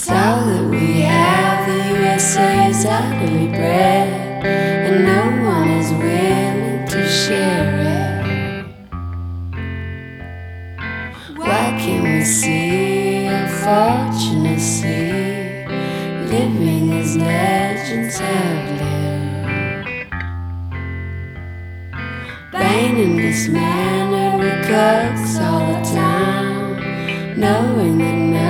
all that we have. The USA is utterly bred, and no one is willing to share it. Why can't we see our fortunate see, living as legends have lived? Vain in this manner we coax all the time, knowing that